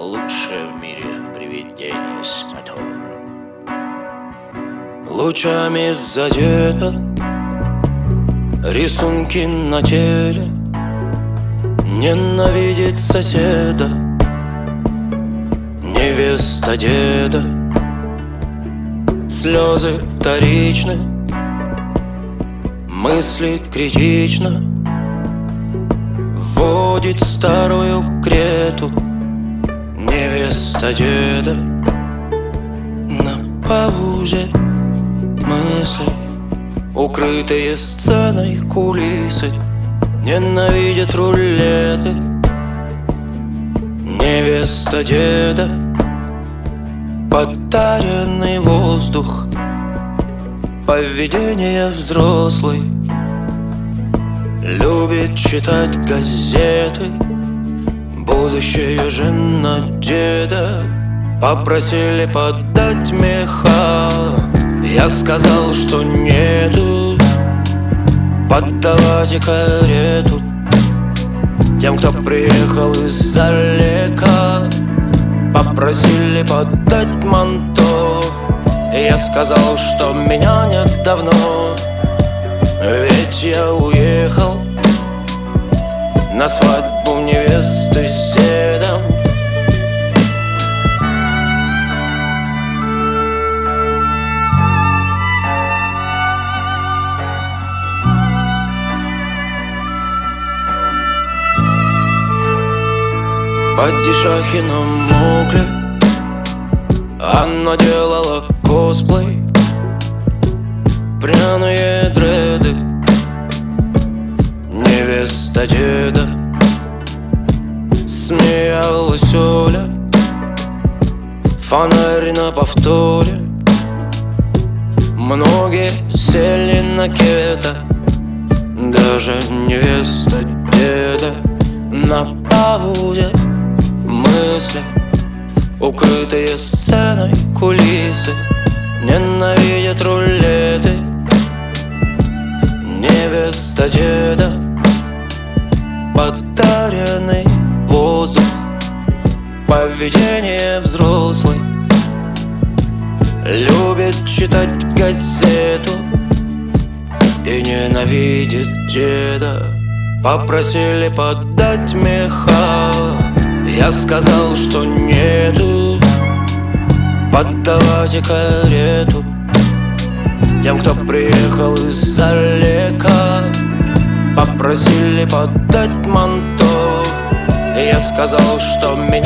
лучшее в мире привидение с мотором. Лучами задето рисунки на теле, ненавидит соседа невеста деда. Слезы вторичны, мысли критично, вводит старую Крету невеста деда. На паузе мысли, укрытые сценой кулисы, ненавидят рулеты невеста деда. Подаренный воздух, поведение взрослый, любит читать газеты, будущее жена деда. Попросили подать меха, я сказал, что нету. Поддавайте карету тем, кто приехал издалека. Попросили подать манто, я сказал, что меня нет давно. Ведь я уехал на свадьбу невесты с дедом. Падишахи на угле она делала косплей, пряные дреды невеста деда. Смеялась Оля, фонарь на повторе. Многие сели на кета, даже невеста деда. На паузе мысли, укрытые сценой кулисы, ненавидят рулеты невеста деда. Подаренный воздух, поведение взрослый, любит читать газету и ненавидит деда. Попросили подать меха, я сказал, что нету. Поддавайте карету тем, кто приехал издалека. Попросили подать манто, я сказал, что меня